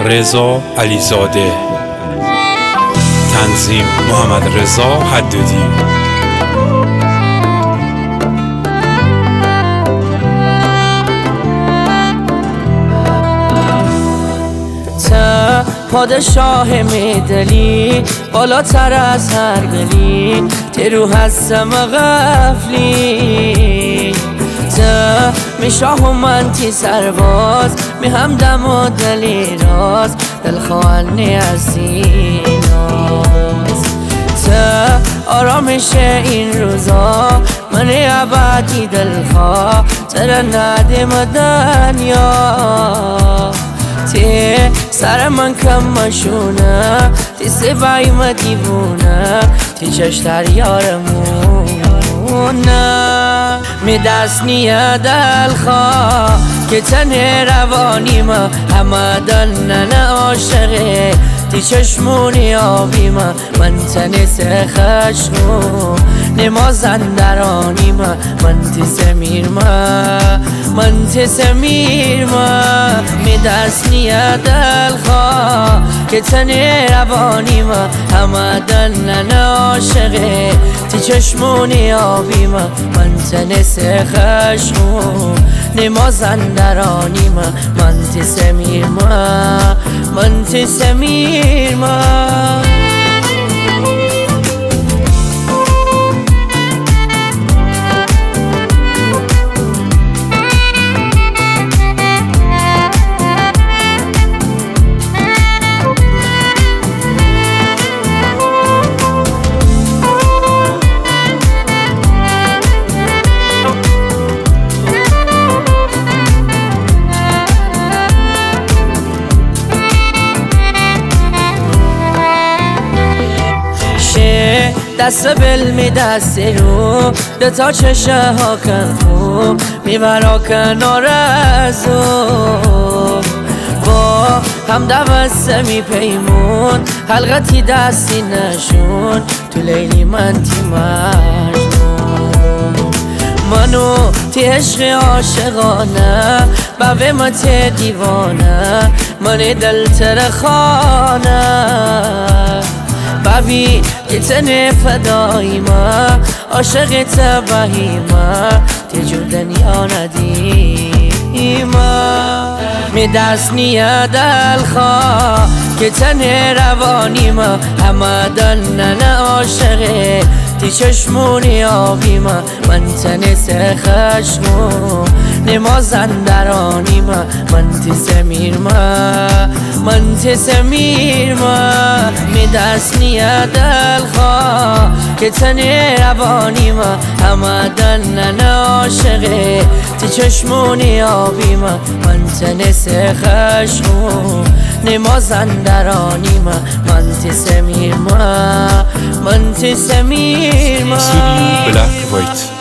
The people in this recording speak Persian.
رضا علیزاده، تنظیم محمد رضا حدادی. پادشاه میدلی بالاتر از هر گلی، ترو هستم غفلی تا می شاه و من تی سرباز، می همدم و دلی راز دل خواهنی از ایناز تا آرامش این روزا من عبادی دلخواه تر ندیم دنیا تی سر من کم مشونه تی سبایی ما دیوونه تی چشتر یارمونه می دست نیه دلخواه که تنه روانی ما همه دلنن عاشقه تی چشمونی آبی ما من تنه سخشمون نمازن درانی ما من تی سمیر ما من تی سمیر ما می دست نیه دلخواه که تنه روانی ما همه دلنن عاشقه تی چشمونی آبی ما من تنه سخشمون نمازن درانی ما من تی سمیر ما من تی سمیر ما دست بل می دست رو ده تا چشه ها کن خوب میبرا کنار ازو با هم دوسته می پیمون حلقتی دستی نشون تو لیلی من تی مجنون منو تی عشق عاشقانه بوه ما تی دیوانه من دل تر خانه بابی که تنه فدایی ما عاشق تباهی ما تجور دنیا ندی ما می دست نیه دلخواه که تنه روانی ما همه دلنن عاشقه تی چشمونی آبی ما من تنه سخشمون نمازن درانی ما من تی سمیر ما من تی سمیر ما می دست نیه دلخواه که تنه روانی ما همه دلنن عاشقه تی چشمونی آبی ما من تنه سخشمون نمازن درانی ما من تی سمیر ما من تی سمیر ما. Studio Black White.